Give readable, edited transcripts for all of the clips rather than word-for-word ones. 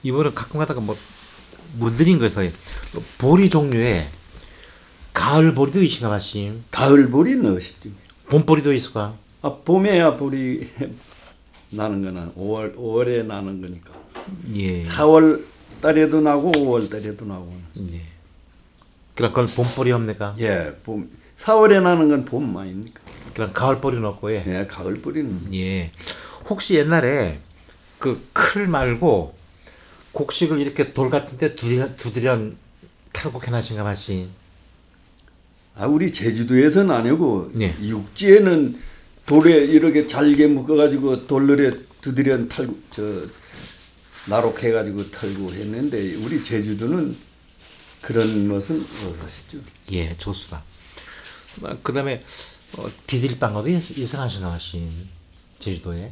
이번에 가끔 가다가 뭐 문드린 거에서 보리 종류에 가을 보리도 있신가 마심. 가을 보리 넣으십죠. 봄 보리도 있을까? 봄에야 보리 나는 거는 5월에 나는 거니까. 예. 4월 달에도 나고 5월 달에도 나고. 예. 그럼 그건 봄 보리 없니까? 예, 4월에 나는 건 봄 아닙니까? 그럼 가을 보리는 없고 예. 예, 가을 보리는. 예. 혹시 옛날에 그 클 말고 곡식을 이렇게 돌 같은데 두드려 탈곡해 놔신가 마시. 우리 제주도에서는 아니고 예. 육지에는 돌에 이렇게 잘게 묶어가지고 돌들에 두드려 탈고 나록해가지고 털고 했는데 우리 제주도는 그런 것은 없었죠. 예, 좋수다. 그다음에 디딜방어도 이상하신가 마시. 제주도에.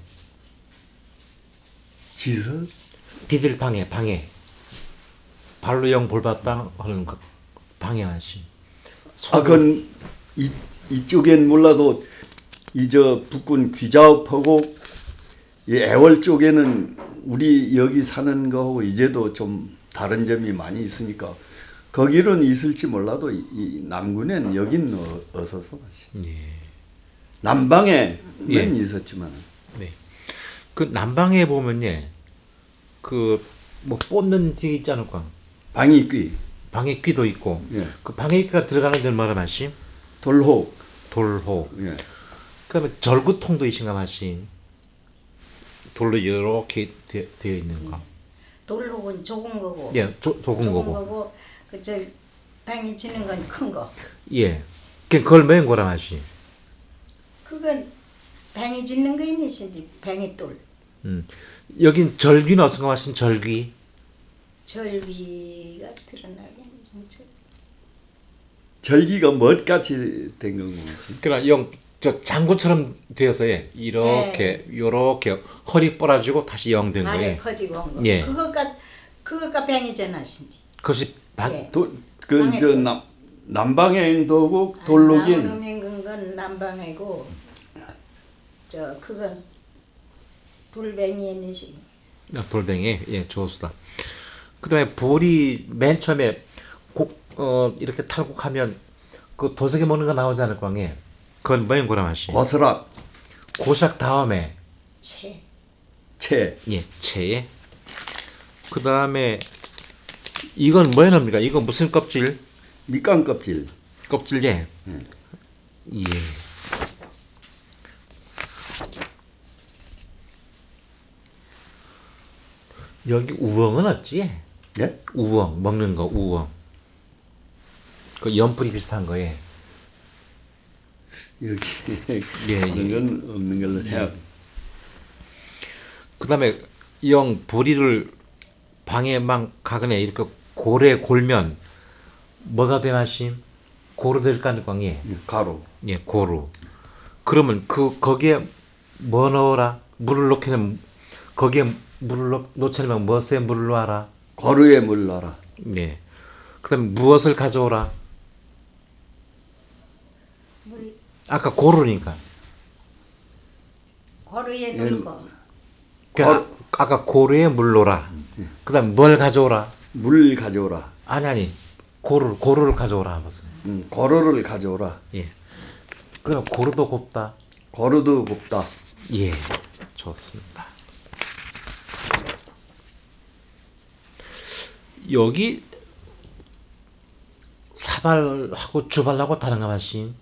지서? 디딜방해 방해. 발로 영 볼밭방 하는 거 방해 마시. 그건 이쪽엔 몰라도 저 북군 귀자읍하고 이 애월 쪽에는 우리 여기 사는 거하고 이제도 좀 다른 점이 많이 있으니까 거기는 있을지 몰라도 이 남군엔 여긴 없어서 예. 남방에는 예. 있었지만 네. 그 남방에 보면 예. 그 뭐 뽑는 데 있지 않을까? 방위귀, 방해귀도 있고. 예. 그 방해귀가 들어가는 데는 뭐라 마시? 돌호, 돌호. 예. 그다음에 절구통도 있신가 마시. 돌로 이렇게 되어 있는 거. 돌로는 좁은 거고. 예, 좁은 거고. 그저 방이 치는 건 큰 거. 예. 그걸 맨 거라 마시. 그건 방이 짓는 거 있니신지 방이 돌. 여긴 절귀는 어디서 마신 절귀? 절비가 드러나긴 진짜. 절기가 멋같이 된 건가 그러나 저 장구처럼 되어서 예. 이렇게 요렇게 허리 뻗어지고 다시 영 된 발에 거예요. 퍼지고 한 거. 예. 그거가 방이잖아 신지. 그것이 예. 남방에도 하고 돌로긴 나오는 건 남방이고 그건 돌뱅이에 있는 시. 돌뱅이 예 좋습니다. 그다음에 보리 맨 처음에 이렇게 탈곡하면 그 도색에 먹는 거 나오지 않을 거아니에요. 그건 뭐인 거라 마시. 고스락, 고작 다음에 채. 예 채에. 그다음에 이건 뭐에 넣습니까? 이거 무슨 껍질? 밑간 껍질. 껍질 예. 예. 여기 우엉은 없지? 예? 우엉 먹는 거 우엉. 그 연뿌리 비슷한 거에. 여기 예, 그런 건 없는 걸로 생각. 그다음에 보리를 방에만 가거나 이렇게 고래 골면 뭐가 되나심? 고루 될 거 아니광예. 가루. 예, 고루. 그러면 거기에 뭐 넣어라? 물을 넣기는 거기에 물을 넣자면 무엇에 물을 넣어라? 고루에 물 넣어라. 예. 그다음에 무엇을 가져오라? 물 아까 고루니까. 고루에 넣는 거. 아까 고루에 물 넣어라. 그다음 뭘 가져오라? 물 가져오라. 아니 고루를 가져오라 하면서. 고루를 가져오라. 예. 그럼 고루도 곱다. 고루도 곱다. 예. 좋습니다. 여기 사발하고 주발하고 다른가 마시.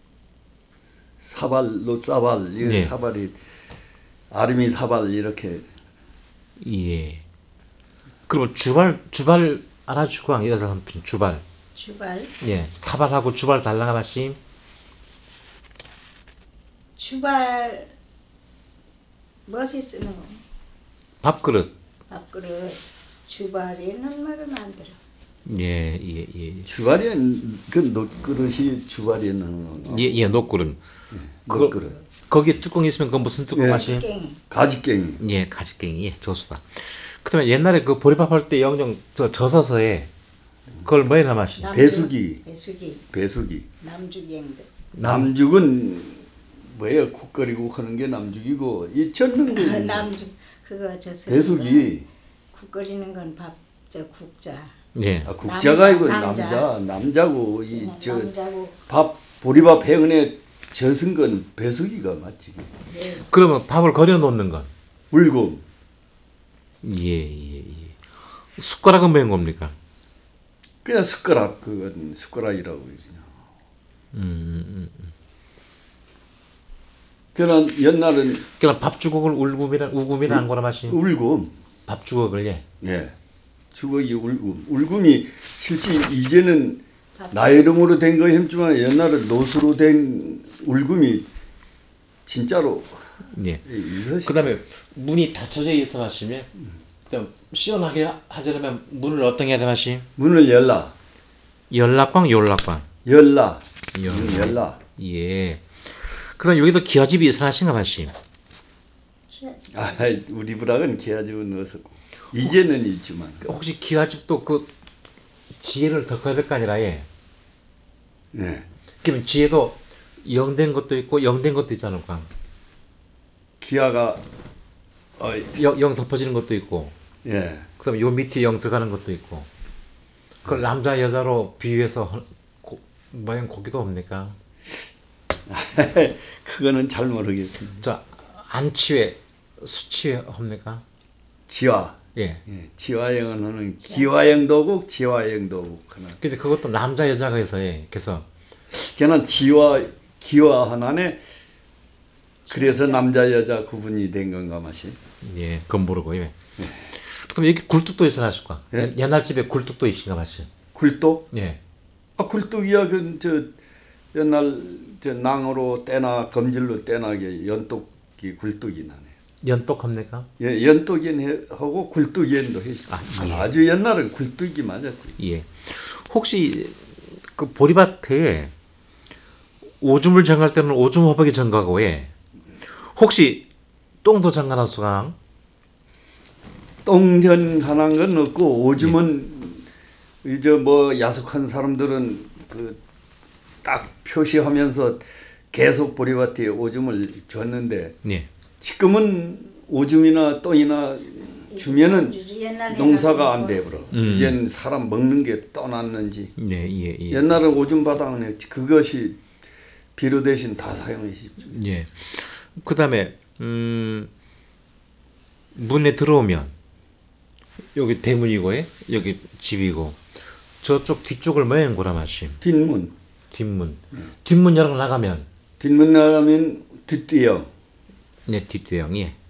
사발로 사발, 이 예. 사발이 아름이 사발 이렇게. 예. 그러면 주발 알아주고 여자 한편 주발. 주발. 예. 사발하고 주발 달라가 마시. 주발 무엇이 쓰는 거? 밥그릇. 밥그릇. 주발에는 말은 안 들어. 예. 주발이 그 놋그릇이 주발이 넣는 건가? 예, 녹그릇. 놋그릇. 거기에 뚜껑이 있으면 그 무슨 뚜껑 예. 맛이? 깽이. 가지깽이. 예, 가지깽이. 예, 좋습니다. 그다음에 옛날에 그 보리밥 할 때 영정 젖어서에 그걸 뭐에 남았시? 배수기. 배수기. 남주갱도. 남죽은 뭐예요? 국 끓이고 하는 게 남죽이고 이 젓는 거 남주 그거 저 배수기. 국 끓이는 건 밥 저 국자. 예. 아, 국자가 아니고 남자. 남자고 이 저 남자고 밥 보리밥 해은에 젖은 건 배수기가 맞지. 그러면 밥을 걸여 놓는 건? 울금. 예. 숟가락은 웬 겁니까? 그냥 숟가락 그건 숟가락이라고 그러지. 그러나 옛날은 그냥 밥주걱을 우금이란 거라 마시. 울금. 밥주걱을 예. 예. 주걱이 울금. 울금이 실제 이제는 나이롱으로 된 거 힘지만 옛날에 노수로 된 울금이 진짜로 예. 있었어. 그다음에 문이 닫혀져 있어 마시면 그다음 시원하게 하려면 문을 어떻게 해야 돼 마시? 문을 열라. 열락광 열락광. 열라. 열라. 문을 열라. 예. 그다음 여기도 기와집이 있으하신가 마시? 아, 우리 부락은 기아집은 없었고 이제는 있지만. 혹시 기와집도 그 지혜를 덮어야 될 거 아니라 예. 예. 그러면 지혜도 영된 것도 있고 영된 것도 있잖아, 광. 기아가 영 덮어지는 것도 있고. 예. 그다음에 요 밑에 영 들어가는 것도 있고. 그걸 남자 여자로 비유해서 모양 고기도 없니까? 그거는 잘 모르겠습니다. 자 안치회 수치회 합니까? 지화. 예. 예. 지화영은 하는 기화영도국 지화영도국 하나. 근데 그것도 남자 여자가 해서 해. 그래서 걔는 기화 하나네. 그래서 남자 여자 구분이 된 건가 맛이. 예, 그건 모르고 예. 그럼 여기 굴뚝도 있어 하실 거야. 예? 옛날 집에 굴뚝도 있신가 맛이. 굴뚝? 예. 아 굴뚝이야 그 저 옛날 저 낭으로 떼나 검질로 떼나게 연뚝이 굴뚝이 나네. 연똑 합니까? 예, 연뚝인 하고 굴뚝이엔도 했어. 예. 아주 옛날엔 굴뚝이 맞았지. 예. 혹시 그 보리밭에 오줌을 정할 때는 오줌 호박이 정가고 예. 혹시 똥도 정가나 수강? 똥전 하는 건 없고 오줌은 이제 뭐 야속한 사람들은 그 딱 표시하면서 계속 보리밭에 오줌을 줬는데 예. 지금은 오줌이나 똥이나 주면은 옛날에는 농사가 안 뭐 돼버려. 이젠 사람 먹는 게 떠났는지. 예. 옛날은 오줌 바닥에 그것이 비료 대신 다 사용했었죠. 예. 그다음에 문에 들어오면 여기 대문이고 예. 여기 집이고 저쪽 뒤쪽을 뭐행 고라 마심. 뒷문. 뒷문. 뒷문 열어 나가면 뒷문 나가면 뒷뒤형. 네, 뒷대형이. 예.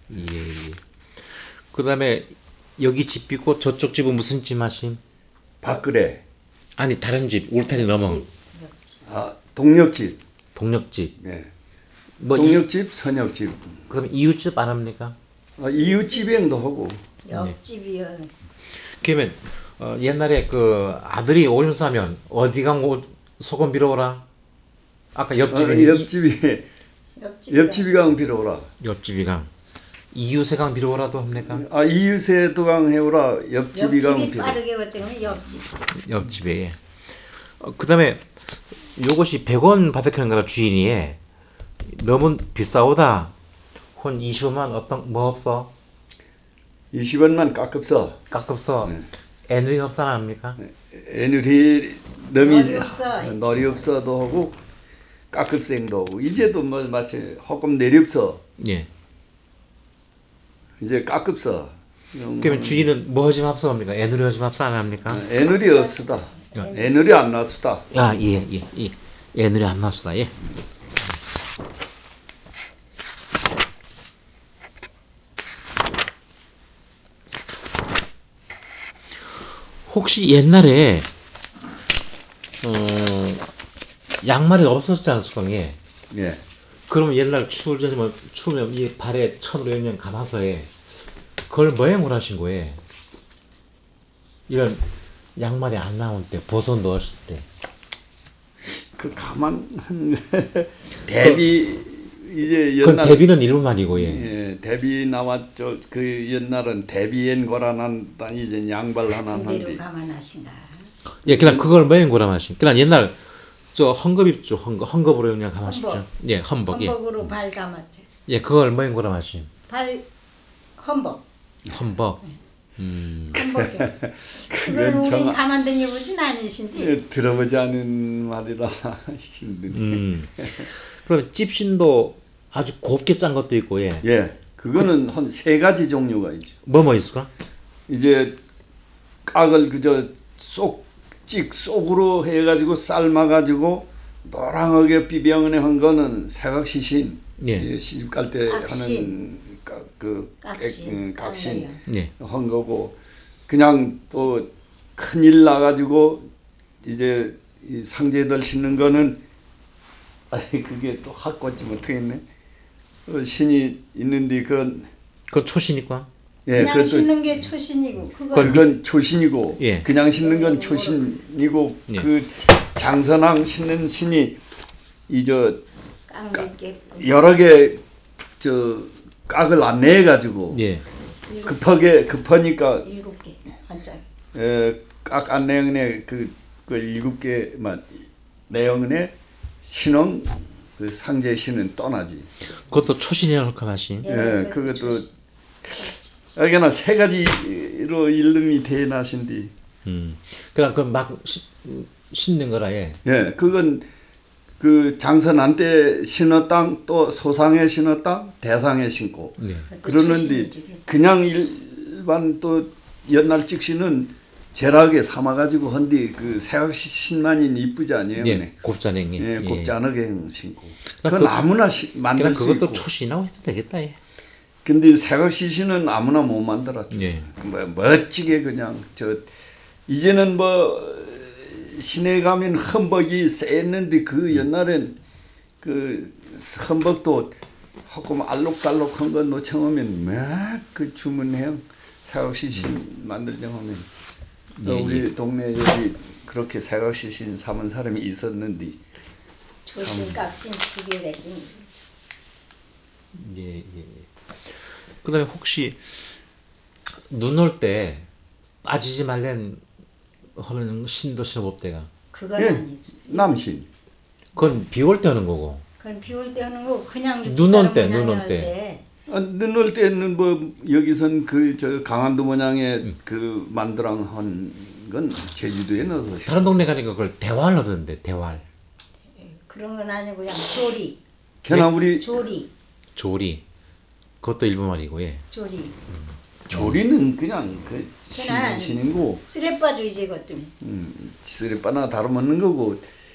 그다음에 여기 집 있고 저쪽 집은 무슨 집 마심? 밖그래. 아니 다른 집 울타리 넘어. 아, 동력집. 동력집. 예. 뭐 동력집, 선역집. 그다음에 이웃집 안 합니까? 아, 이웃집행도 하고. 옆집이요. 그러면 옛날에 그 아들이 오줌 싸면 어디 간 소금 빌어오라. 아까 옆집이 옆집이 강 빌어오라. 옆집이 강 이웃의 강 빌어오라도 합니까? 아, 이웃의 도강 해오라. 옆집이 강 옆집이 빌어. 빠르게 거치면 옆집. 옆집에. 예. 그다음에 요것이 100원 받았는 거라 주인이 너무 비싸오다. 혼 20원만 어떤 뭐 없어? 20원만 깎읍서. 깎읍서 애누리 협상 합니까? 애누리 너미 너리 없어. 너리 없어도 하고 깎읍생도 하고 이제도 뭐 마치 허금 내립서 예. 이제 깎읍서. 그러면 주인은 뭐 하지 합성합니까? 애누리 하지 합성 안 합니까? 애누리 없으다. 애누리 안 나수다. 아, 예. 애누리 안 나수다. 예. 혹시 옛날에 양말이 없었지 않습니까? 예. 예. 그러면 옛날 추우면 이 발에 천으로 그냥 감아서 해. 그걸 뭐행을 하신 거예요? 이런 양말이 안 나올 때 벗어 넣었을 때. 그 가만 대비 이제 그건 옛날 대비는 일부만이고 예. 예, 대비 나왔죠. 그 옛날은 대비엔 거라난 단이 이제 양발 하나 그대로 한디. 감안하신가. 예, 그냥 그걸 뭐행고라 마신. 그냥 옛날 저 헝겊 입죠. 헝겊으로 그냥 감아십시오. 헝겊. 예, 헝겊. 예. 헌복으로 발 감았죠. 예, 그걸 뭐행고라 마신. 발 헌복. 헝겊. 한복에. 그걸 그건 우린 정 가만등해 보진 아니신데. 들어보지 않은 말이라 힘드네. 그럼 찝신도 아주 곱게 짠 것도 있고 예. 예, 그거는 한 세 가지 종류가 있죠. 뭐 있을까? 이제 깍을 그저 속으로 해가지고 삶아가지고 노랑하게 비벼내 한 거는 새각시신. 예. 시집 갈 때 깍신. 하는 깍신. 각신 예. 한 거고, 그냥 또 큰일 나가지고 이제 이 상제들 신는 거는 아이 그게 또 학고지 못하겠네. 신이 있는데 그건 그 초신이과? 예, 그냥 그것도 신는 게 초신이고 그건 그건 초신이고 예. 그냥 신는 건 초신이고 예. 그 장선왕 신는 신이 이저 깡도 있겠고. 여러 개 저 깍을 안 내 가지고 예. 급하니까 7개 한짝. 깍 안 내용에 그 7개만 내용에 신은 그 상제 신은 떠나지. 그것도 초신이라고 할까 하신. 예, 그것도 여기나 세 가지로 일름이 대나신디. 그냥 그막 신는 거라 예. 예, 그건 그 장선한 때 신었당 또 소상에 신었당 대상에 신고 네. 그러는데 그냥 일반 또 옛날 즉시는 제락에 삼아가지고 한디 그 새각시 신만이 이쁘지 아니에요? 예. 곱자냉이. 예, 곱자하게 신고. 그럼 그건 아무나 만들 그냥 수 그것도 있고. 초신이라고 해도 되겠다 예. 근데 새각시 신은 아무나 못 만들었죠. 예. 뭐 멋지게 그냥 저 이제는 뭐 시내 가면 헌복이 셌는데 그 옛날엔 그 헌복도 조금 알록달록한 거 놓쳐오면 막 그 주문해요. 새각시 신 만들자 하면 우리 동네 여기 그렇게 새각시 신 삼은 사람이 있었는데 초신 깍신 2개 됐더니. 예, 예, 예. 그다음에 혹시 눈 올 때 빠지지 말란 하는 신도 신업대가. 그건 예, 아니지. 남신. 그건 비 올 때 하는 거고. 그건 비 올 때 하는 거 그냥 눈올 때, 모양이 눈올 할 때. 눈 올 때는 뭐 여기선 그 저 강원도 모양의 그 만두랑 한 건 제주도에 넣어서 다른 동네 가니까 그걸 대활 하던데 대활. 그런 건 아니고 그냥 조리. 걔나 우리 조리. 조리. 그것도 일본 말이고 예. 조리. 조리는 그냥 그 걔는 신인고 쓰레빠주이지 그것도. 쓰레빠나 다름없는 거고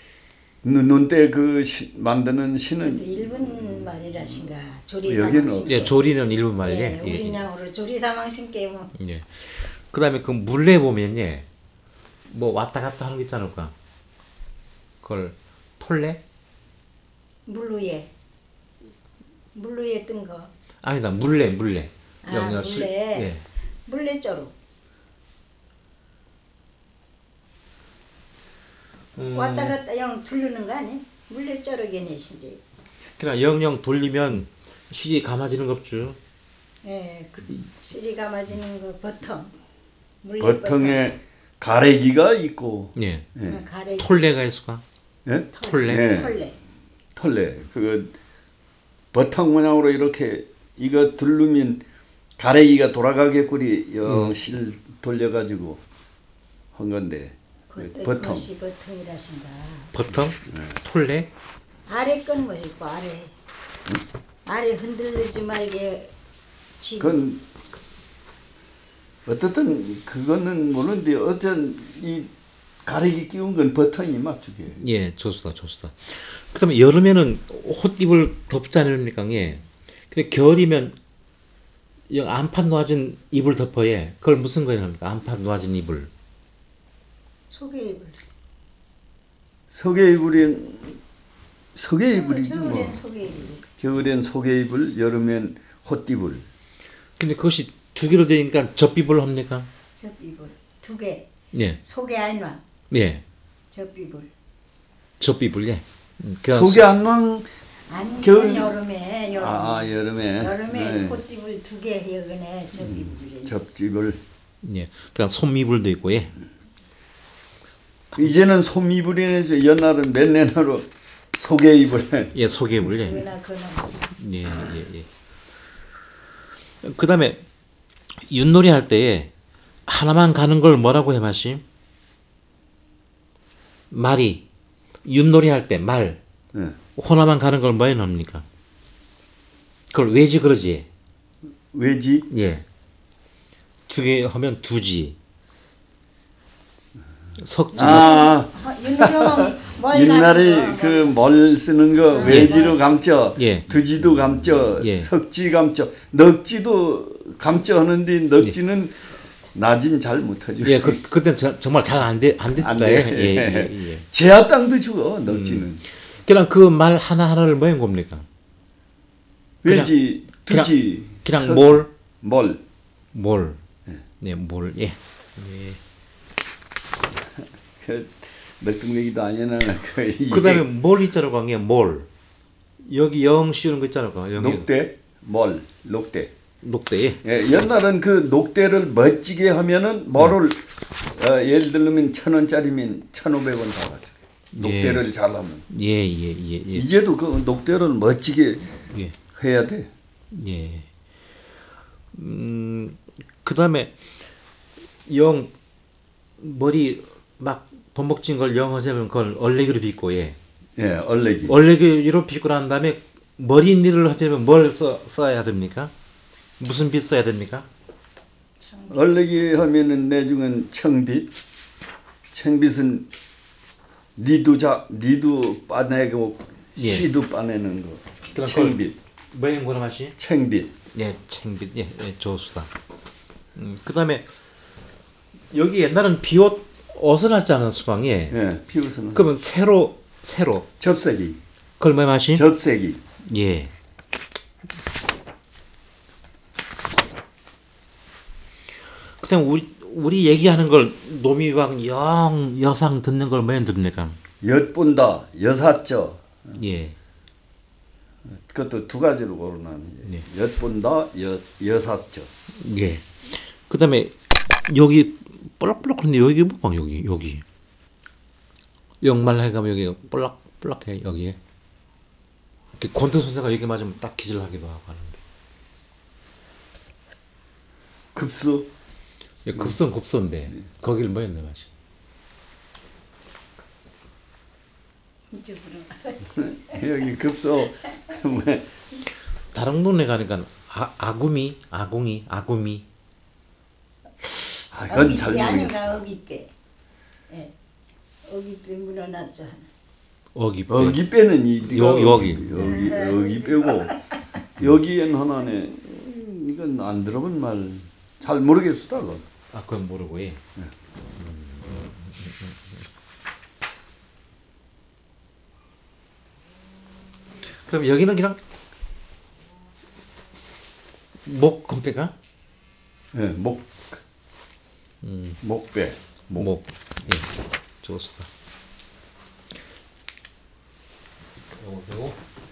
눈 때 그 만드는 신은 일본 말이라신가. 조리 여기는 사망신. 예, 조리는 일본 말이에. 예, 예, 우리 예. 냥으로 조리 사망신 게뭐 예. 그다음에 그 물레 보면 예. 뭐 왔다 갔다 하는 거 있지 않을까? 그걸 톨레? 물루에 뜬 거. 아니다. 물레. 아, 영어 물레. 예. 물레자루. 왔다 갔다 영 두르는 거 아니? 물레자루게 내신데. 그냥 영영 돌리면 실이 감아지는 거 없죠. 예, 그 실이 감아지는 거 버텀. 물레 버텅에 가래기가 있고 예. 버텀. 가래. 톨레가 있을까? 예? 톨레. 예. 털레. 털레 그거 버텅 모양으로 이렇게 이거 두르면 가래기가 돌아가게꾸리 영실 돌려가지고 한 건데 그것도 버텅 그것이 버텀이라신가. 버텀? 톨레? 아래 건 뭐일까 아래. 아래 흔들리지 말게. 지. 그건 어떻든 그거는 모르는데 어떤 이 가래기 끼운 건 버튼이 맞추게. 예, 좋습니다. 그다음에 여름에는 옷입을 덮지 않습니까? 예. 근데 겨울이면 이 안판 놓아진 이불 덮어 예. 그걸 무슨 거예요 합니까? 안판 놓아진 이불. 속에 입을. 속에 이불이 속에 이불이지 겨울엔 뭐. 속에 입을. 겨울엔 속에 이불, 여름엔 헛이불. 근데 그것이 두 개로 되니까 접이불 합니까? 접이불 2개. 예. 속에 안 와. 예. 접이불. 접이불 예. 속에 안왕 아니 겨울- 여름에 여름에 네. 콧띠불 2개 여근에 접이불이. 접집을 예. 그냥 솜이불도 있고 예. 이제는 솜이불이네. 옛날은 맨내나로 속에 이불. 예, 소개불 예. 그나 그나. 그다음에 윷놀이 할 때에 하나만 가는 걸 뭐라고 해 마시? 말이 윷놀이 할 때 말 예. 하나만 가는 걸 뭐에 넣습니까? 그걸 외지 그러지. 외지 예. 두 개 하면 두지. 석지. 아 윷놀이하면 뭐에 옛날에 가는 거. 그 뭘 쓰는 거 외지로 감죠. 예. 두지도 감죠. 예. 석지 감죠. 넉지도 감죠 하는데 넉지는 낮은 잘 못하죠. 예, 그때 정말 잘 안 됐다. 안 예, 돼. 예, 예. 제야 땅도 죽어 넉지는. 그냥 그 말 하나하나를 뭐인 겁니까? 외지 두지 그냥 석지, 몰. 몰. 네, 몰. 예. 그 넉둥내기도 아니나 그 그다음에 몰 있잖아, 광에 몰. 여기 영 씌우는 거 있잖아, 영. 녹대 몰 녹대. 녹대. 예, 옛날은 그 녹대를 멋지게 하면은 뭐를 예를 들면 1,000원짜리면 1,500원 받아줘. 녹대를 잘하면. 예, 예, 예, 예. 이제도 그 녹대를 멋지게 예. 해야 돼. 예. 그다음에 영 머리 막 범벅진 걸 영 하자면 그걸 얼레기로 빗고 예. 예, 얼레기. 얼레기로 빗고 난 다음에 머리니를 하자면 뭘 써야 됩니까? 무슨 빛 써야 됩니까? 얼레기 하면은 내중은 청빛. 청빛은 니도 빠내고 예. 씨도 빠내는 거. 그럼 청빛. 뭐인 거나 맛이? 청빛. 예, 챙빛. 예, 예, 좋수다. 그다음에 여기 옛날은 비옷 어선했잖아 수방에. 예, 피우스는 그러면 세로 접색이. 그걸 뭐 맛이? 접색이. 예. 그다음 우리 얘기하는 걸 노미왕 영 여상 듣는 걸 뭐에 듣니까? 엿본다. 여사죠. 예. 그것도 두 가지로 고르나니. 네. 엿본다. 여사죠. 예. 그다음에 여기 볼락볼락한데 여기 뭐방 여기 영말 해가면 여기 볼락볼락해 여기에. 권투 선수가 여기 맞으면 딱 기절하기도 하고 하는데. 급수. 예, 급선인데 거기를 뭐 했나 맛이. 이쪽으로. 여기 급수. 다른 동네 가니까 아궁이. 아, 그건 잘 어깃배 모르겠어. 아닌가 어깃배. 예. 어깃배 물어놨죠. 어깃배. 어기빼는 여기. 어기빼고 여기엔 하나네. 이건 안 들어본 말 잘 모르겠어. 그건. 아, 그건 모르고 예. 그럼 여기는 그냥 목 겁니까? 예, 목배. 목. 예. 좋습니다. 여보세요?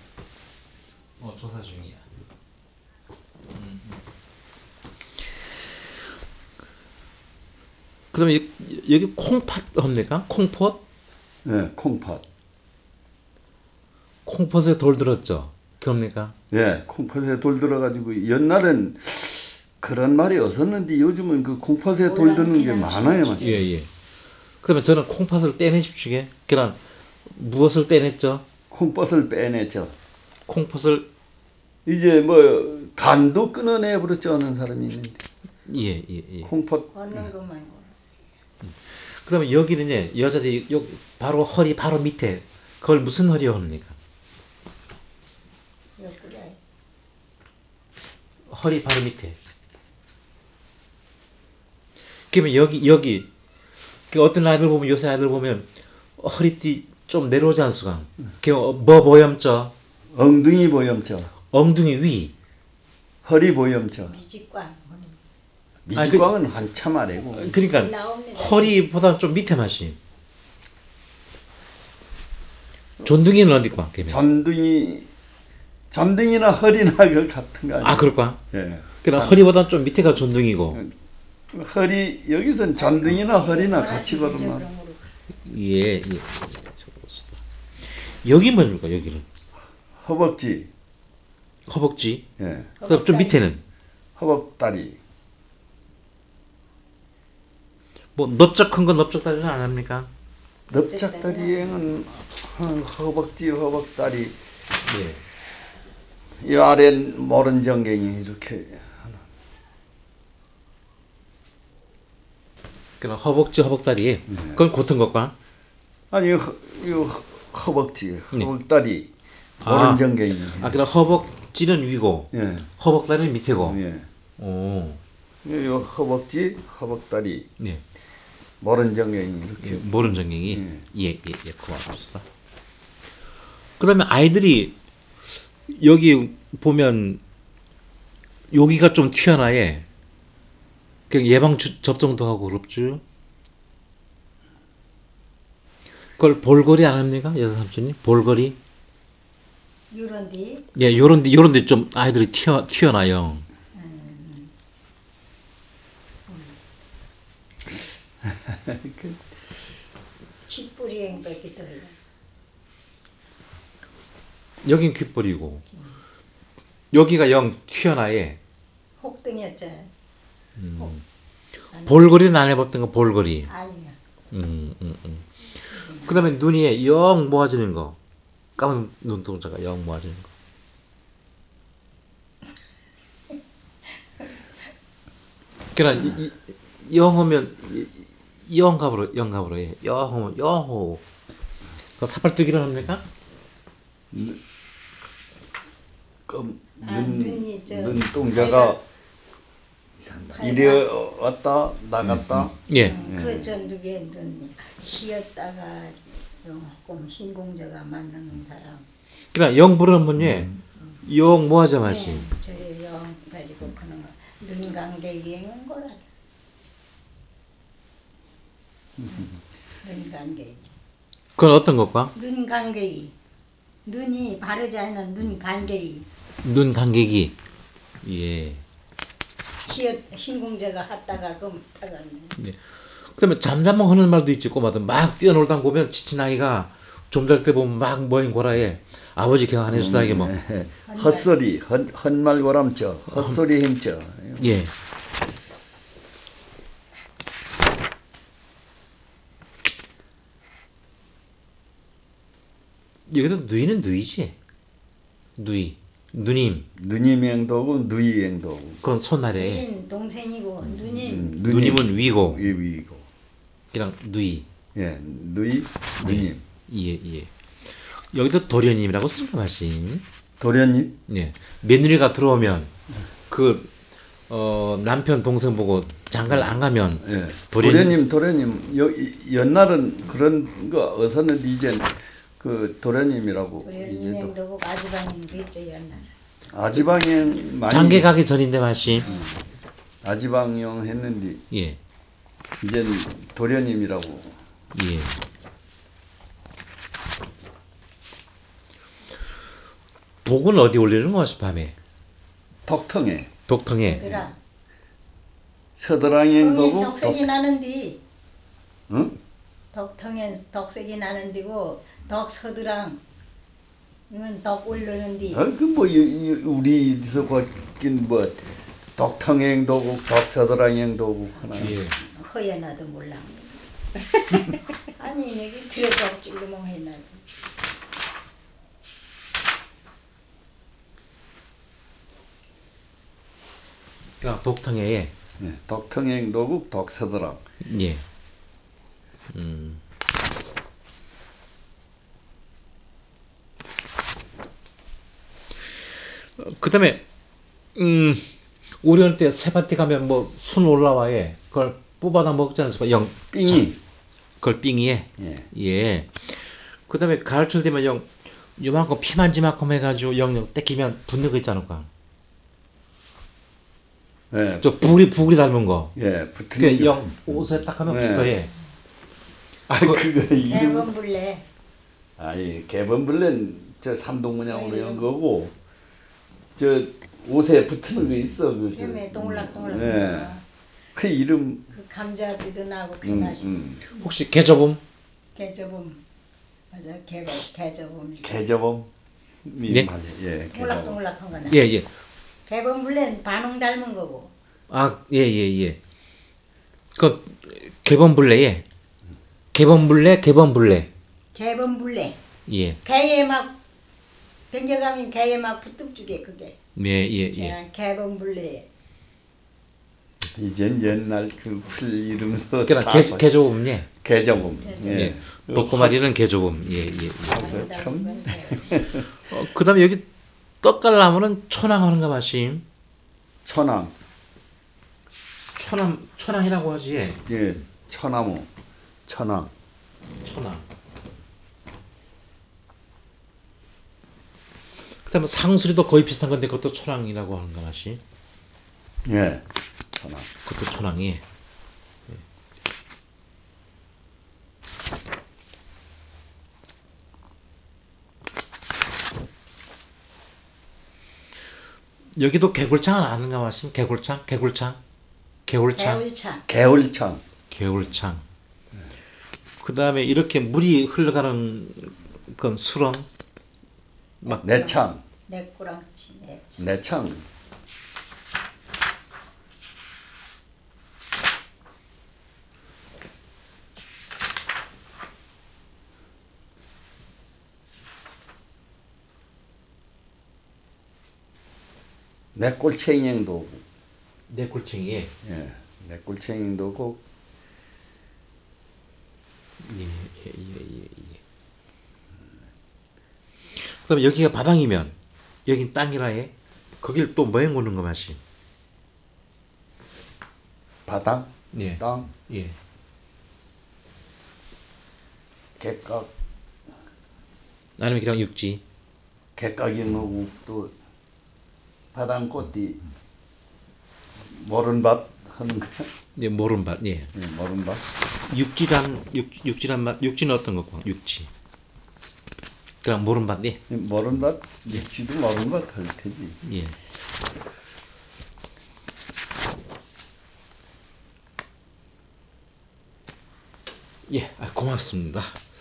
조사 중이야. 그다음에 여기 콩팥 합니까? 콩팥? 예, 콩팥. 콩팥에 돌 들었죠. 그럽니까? 예, 콩팥에 돌 들어가지고 옛날엔 그런 말이 없었는데 요즘은 그 콩팥에 돌 드는 게 많아요, 맞지? 예, 예. 그다음에 저는 콩팥을 떼내십시오. 그냥 무엇을 떼냈죠? 콩팥을 빼냈죠. 콩팥을 이제 뭐 간도 끊어내 버렸죠 하는 사람이 있는데 예. 콩팥 걷는 것만 걸어. 그다음에 여기는 여자들이 바로 허리 바로 밑에 그걸 무슨 허리 합니까? 옆구리에. 허리 바로 밑에. 그러면 여기 그 어떤 아이들 보면 요새 아이들 보면 허리띠 좀 내려오지 않수가. 그뭐 보염죠? 엉덩이 보염죠. 엉덩이 위. 허리 보염죠. 미직관. 미직광은 한참 아래고. 그러니까 나옵니다. 허리보다 좀 밑에 맛이. 존둥이는 어디과? 전등이나 허리나 그 같은 거 아니에요? 아, 그럴까? 예. 그러니까 허리보다 좀 밑에가 존둥이고. 허리 여기선 전등이나 허리나 같이 거든요. 예. 여기 뭡니까? 여기는 허벅지, 허벅지. 예, 그다음 좀 밑에는 허벅다리, 뭐 넓적 큰 건 넓적다리는 안 합니까? 넓적다리에는 허벅지, 허벅다리, 예. 이 아래는 모른정갱이 이렇게. 그럼 허벅지 허벅다리 그건 곧은 것과 아니 이 허벅지, 네. 허벅다리, 아. 모른정갱이. 그럼 허벅지는 위고 예. 허벅다리는 밑이고. 예. 오. 이 허벅지, 허벅다리, 네. 모른정갱이 이렇게. 예, 모른 정경이 예예예 고맙습니다. 그다음에 아이들이 여기 보면 여기가 좀 튀어나에 그 예방 접종도 하고 그럽죠. 그걸 볼거리 안 합니까 여사 삼촌이 볼거리? 요런데 예, 요런데 좀 아이들이 튀어나요. 쥐뿌리 행백이 더해. 여긴 귓볼이고 여기가 영 튀어나에 혹등이었죠. 볼거리는 안 해봤던 거 볼거리. 아니야. 그다음에 눈이 영 모아지는 거 까만 눈동자가 영 모아지는 거. 그러니까 영 하면 영갑으로 해. 영 하면 영호. 그 사팔뜨기를 합니까? 눈이 저 눈동자가 이리 왔다 나갔다. 예. 그 전두개 눈 희었다가 조금 흰공자가 맞는 사람. 그러니까 영 부르면 영 모아져 마시. 저기 영 가지고 그런 거. 눈 감개기는 거라서. 눈 감개기. 그건 어떤 것과? 눈 감개기. 눈이 바르지 않은 눈 감개기. 눈 간격이. 예. 흰공자가 했다가 그 타가. 그다음에 잠잠만 하는 말도 있지 꼬마들 막 뛰어놀다 보면 지친 아이가 좀 잘 때 보면 막 모인 고라에 아버지 걔가 안 해주다게 뭐. 헛소리, 헛말고람쪄, 헛소리 행쪄. 예. 여기서 누이는 누이지. 누이. 누님. 누님 행도고 누이 행도고. 그건 손아래. 누인 동생이고 누님. 누님은 위고. 위고. 그냥 누이. 예, 누이, 누님. 예. 여기도 도련님이라고 쓰는 거 맞지? 도련님? 예. 며느리가 들어오면 남편 동생 보고 장가를 안 가면 예. 도련님. 옛날은 그런 거 어서는 이제 그 도련님이라고 우리 이제도 유명도고 아주방님도 있죠 옛날. 아지방형 많이 장계 가기 전인데 맞지? 아지방형 했는데 예. 이제 도련님이라고. 예. 독은 어디 올리는 거지 밤에? 덕통에 독통에. 얘들아. 서드랑행 덕이 도고 덕색이 나는디. 응? 덕통엔 덕색이 나는디고 덕서드랑 이건 덕 올르는디. 그뭐 우리서 거긴 뭐 덕통행 도고 덕서드랑행 도고 하나. 예. 허연하도 몰라. 아니 여기 들어서 억지로 해놔도. 그냥 독통에. 예, 덕통행 도고 덕서드랑. 예. 그다음에 우리 어릴 때 세밭에 가면 뭐 순 올라와에 그걸 뽑아다 먹지 않습니까? 영 삥이. 그걸 삥이에. 예. 예. 그다음에 가을철 되면 영 요만큼 피만지만큼 해가지고 영영 떼끼면 붙는 거 있지 않을까? 예. 저 부글이 닮은 거. 예, 붙는 그 거. 영 옷에 딱 하면 네. 붙어해. 그거 이름. 대범불래. 아니 개범블렌 저 삼동문양으로 연 거고 저 옷에 붙는 거 있어 그다음에 동글락동글락. 예. 그 이름. 그 감자띠도 나고 배나시. 혹시 개저봄? 개저봄. 맞아 개저봄. 개저범. 예? 맞아. 예. 개저범. 동글락동글락한 거나. 예. 개범불렌 반홍 닮은 거고. 아, 예. 그 개범블레에 개범블레. 개범불레. 예. 개에 막 댕겨가면 개에 막 부뚝죽에 그게. 예. 개범불레. 이젠 옛날 그 풀 이름도 그러니까 다 개조범 예. 개정음. 예. 볶음마리는 개조범. 예. 참. 그다음에 여기 떡갈나무는 천황하는가 마심. 천황. 천황이라고 하지. 예. 천나무. 천황. 천황. 그다음에 상수리도 거의 비슷한 건데 그것도 천황이라고 하는가 마시. 예. 천황. 그것도 천황이. 여기도 개굴창은 아는가 마시. 개굴창. 개울창. 개울창. 그다음에 이렇게 물이 흘러가는 건 수렁. 막 내창. 내꾸랑치 내창. 내창. 내골챙이도 내골칭이. 예. 내골챙이도 그다음에 여기가 바닥이면 여긴 땅이라해. 거길 또 뭐해 놓는 거 맛이. 바닥. 예. 땅. 예. 객각. 아니면 그냥 육지. 객각이 나고 또 바닥 꽃이 모른밭 하는 거야. 예, 모름밭. 예. 예, 모른밭. 육지란 말. 육지는 어떤 거고? 육지. 그냥 모름밭. 예. 모른밭 육지도 모른밭 할 테지. 예. 예. 고맙습니다.